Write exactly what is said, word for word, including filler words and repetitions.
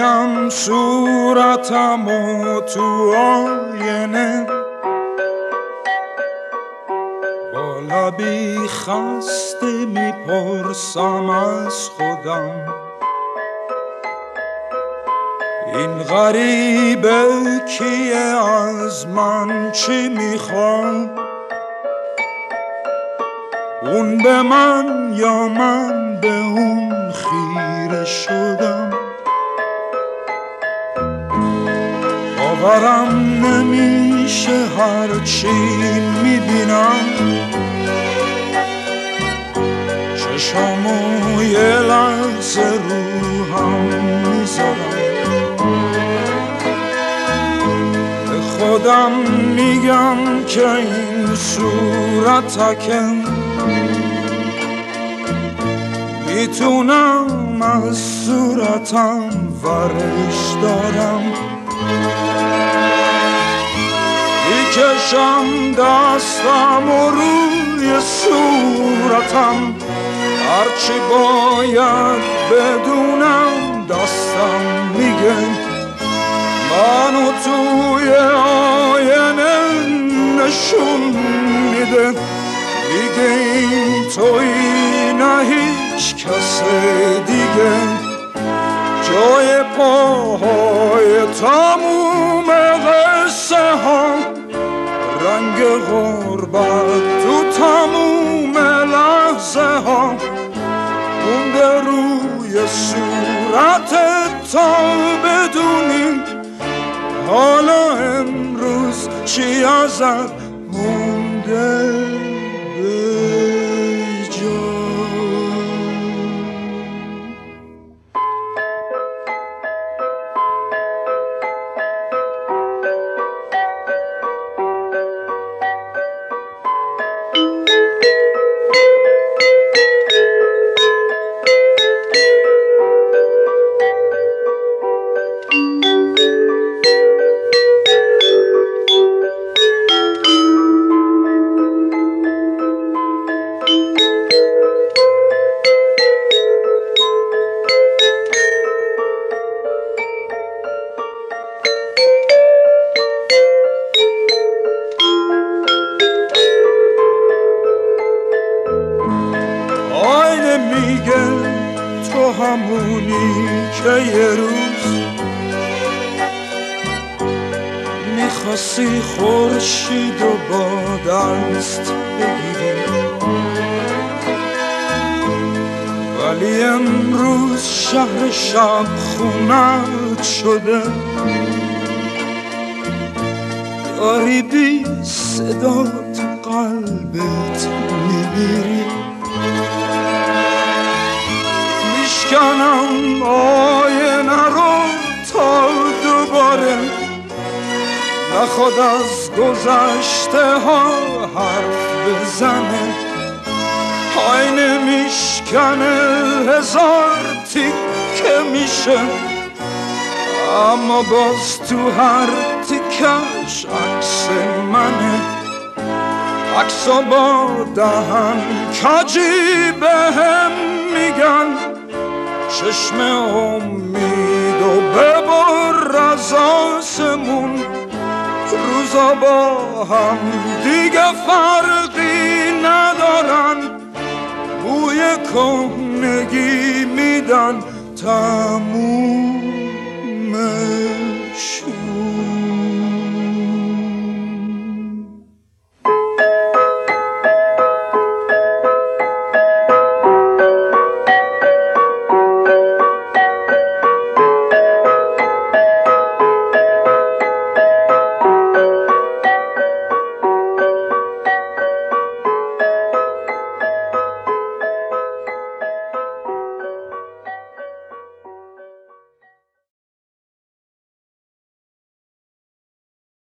میبینم صورتم و تو آینه، با لبی خسته میپرسم از خودم این غریبه کیه، از من چی میخواد؟ اون به من یا من به اون خیره شدم. باورم نمیشه هرچی میبینم، چشامو یه لحظه رو هم میذارم، به خودم میگم که این صورتکم میتونم از صورتم ورش دارم، میکشم دستم و روی صورتم، هرچی باید بدونم دستم میگه منو توی آینه نشون میده، دیگه این تویی نه هیچ کس دیگه، جای پاهای تموم قصه ها، رنگ غربت تو تموم لحظه ها، مونده روی صورتت تا بدونی حالا امروز چی ازت مونده به جا. میگه تو همونی که یه روز میخواستی خورشید و با دست بگیری، ولی امروز شهر شب خونت شده، داری بی صدا تو قلبت میمیری، میشکنم آینه رو تا دوباره نخواد از گذشته ها حرف بزنه، آینه میشکنه هزار تیکه میشه، اما باز تو هر تیکش عکس منه، عکسا با دهن کجی بهم میگن چشم امید و ببر از آسمون، روزا با هم دیگه فرقی ندارن، بوی کهنگی میدن تموم